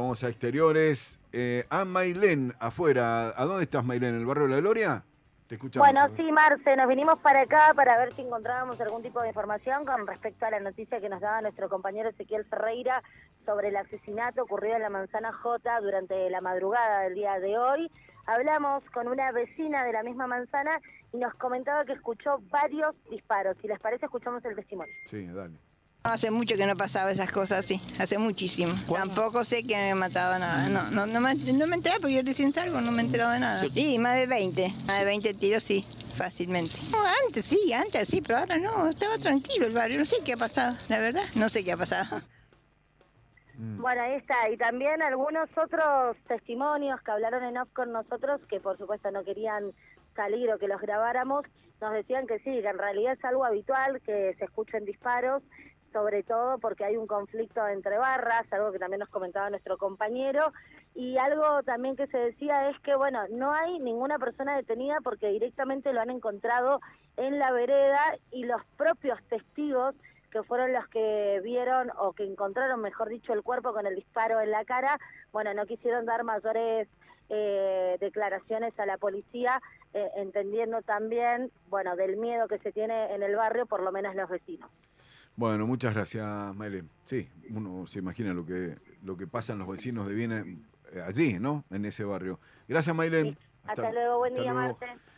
vamos a exteriores. A Mailén, afuera. ¿A dónde estás, Mailén? ¿En el barrio de la Gloria? Te escuchamos. Bueno, sí, Marce, nos vinimos para acá para ver si encontrábamos algún tipo de información con respecto a la noticia que nos daba nuestro compañero Ezequiel Ferreira sobre el asesinato ocurrido en la Manzana J durante la madrugada del día de hoy. Hablamos con una vecina de la misma manzana y nos comentaba que escuchó varios disparos. Si les parece, escuchamos el testimonio. Sí, dale. Hace mucho que no pasaba esas cosas así, hace muchísimo. Tampoco sé que me mataba nada, no me enteraba porque yo recién salgo, no me he enterado de nada. Sí, más de 20 tiros sí, fácilmente. No, antes sí, pero ahora no, estaba tranquilo el barrio, no sé qué ha pasado, la verdad, no sé qué ha pasado. Bueno, ahí está, y también algunos otros testimonios que hablaron en off con nosotros, que por supuesto no querían salir o que los grabáramos, nos decían que sí, que en realidad es algo habitual que se escuchen disparos, sobre todo porque hay un conflicto entre barras, algo que también nos comentaba nuestro compañero, y algo también que se decía es que, bueno, no hay ninguna persona detenida porque directamente lo han encontrado en la vereda y los propios testigos que fueron los que vieron o que encontraron, mejor dicho, el cuerpo con el disparo en la cara, bueno, no quisieron dar mayores declaraciones a la policía, entendiendo también, bueno, del miedo que se tiene en el barrio, por lo menos los vecinos. Bueno, muchas gracias, Mailén. Sí, uno se imagina lo que pasan los vecinos de bien allí, ¿no? En ese barrio. Gracias, Mailén. Sí. Hasta luego, buen hasta día, luego. Marce.